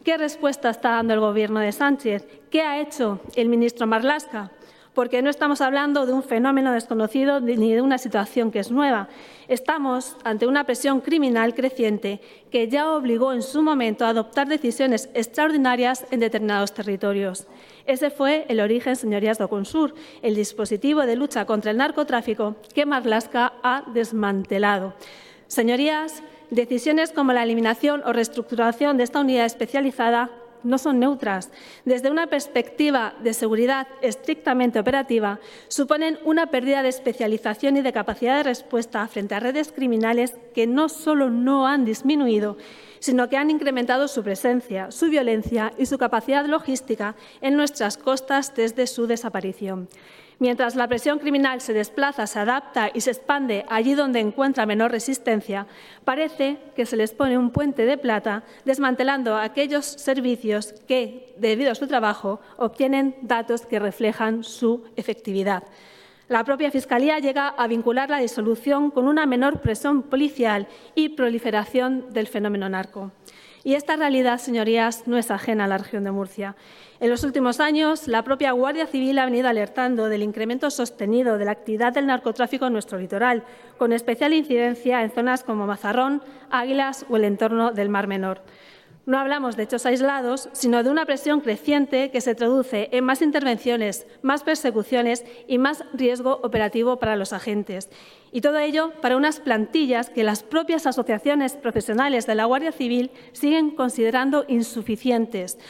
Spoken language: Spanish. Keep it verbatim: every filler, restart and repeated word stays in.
¿Qué respuesta está dando el Gobierno de Sánchez? ¿Qué ha hecho el ministro Marlaska? Porque no estamos hablando de un fenómeno desconocido ni de una situación que es nueva. Estamos ante una presión criminal creciente que ya obligó en su momento a adoptar decisiones extraordinarias en determinados territorios. Ese fue el origen, señorías, de Oconsur, el dispositivo de lucha contra el narcotráfico que Marlaska ha desmantelado. Señorías, decisiones como la eliminación o reestructuración de esta unidad especializada no son neutras. Desde una perspectiva de seguridad estrictamente operativa, suponen una pérdida de especialización y de capacidad de respuesta frente a redes criminales que no solo no han disminuido, sino que han incrementado su presencia, su violencia y su capacidad logística en nuestras costas desde su desaparición. Mientras la presión criminal se desplaza, se adapta y se expande allí donde encuentra menor resistencia, parece que se les pone un puente de plata desmantelando aquellos servicios que, debido a su trabajo, obtienen datos que reflejan su efectividad. La propia Fiscalía llega a vincular la disolución con una menor presión policial y proliferación del fenómeno narco. Y esta realidad, señorías, no es ajena a la región de Murcia. En los últimos años, la propia Guardia Civil ha venido alertando del incremento sostenido de la actividad del narcotráfico en nuestro litoral, con especial incidencia en zonas como Mazarrón, Águilas o el entorno del Mar Menor. No hablamos de hechos aislados, sino de una presión creciente que se traduce en más intervenciones, más persecuciones y más riesgo operativo para los agentes. Y todo ello para unas plantillas que las propias asociaciones profesionales de la Guardia Civil siguen considerando insuficientes,